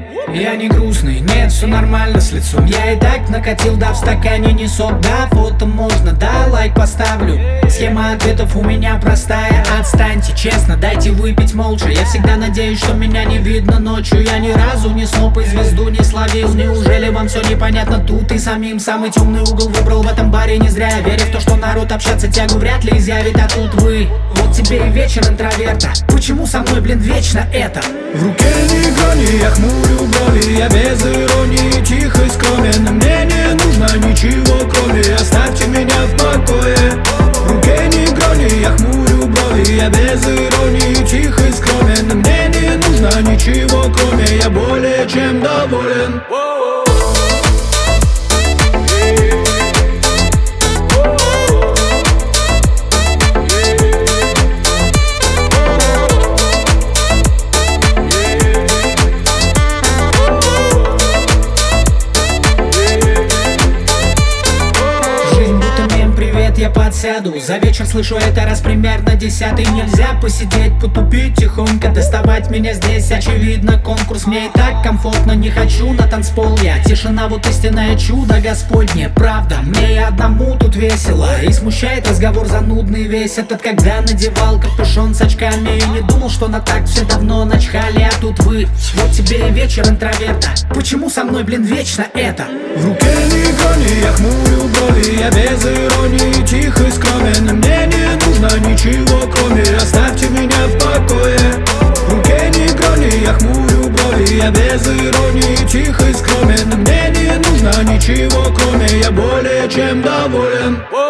Я не грустный, нет, все нормально с лицом. Я и так накатил, да в стакане не сок. Да, фото можно, да, лайк поставлю. Схема ответов у меня простая. Отстаньте, честно, дайте выпить молча. Я всегда надеюсь, что меня не видно ночью. Я ни разу ни сноп и звезду не словил. Неужели вам все непонятно тут и самим? Самый темный угол выбрал в этом баре не зря. Веря в то, что народ общаться тягу вряд ли изъявит. А тут вы, вот тебе и вечер интроверта. Почему со мной, блин, вечно это? В руке не грони, я хмурю брови. Я без иронии, тих и скромен. Мне не нужно ничего, кроме оставьте меня в покое. В руке не грони, я хмурю брови. Я без иронии, тих и скромен. Мне не нужно ничего, кроме я более чем доволен. Я подсяду, за вечер слышу это раз примерно 10-й. Нельзя посидеть, потупить тихонько, доставать меня здесь. Очевидно, конкурс мне и так комфортно. Не хочу на танцпол я, тишина вот истинное чудо Господне. Правда, мне и одному тут весело. И смущает разговор занудный весь этот, когда надевал капюшон с очками. И не думал, что на так все давно начхали. А тут вы, вот тебе и вечер интроверта. Почему со мной, блин, вечно это? В руке не грони, я хмурю брови. Я без иронии, тих и скромен. Мне не нужно ничего, кроме оставьте меня в покое. В руке не грони, я хмурю брови. Я без иронии, тих и скромен. Мне не нужно ничего, кроме я более чем доволен.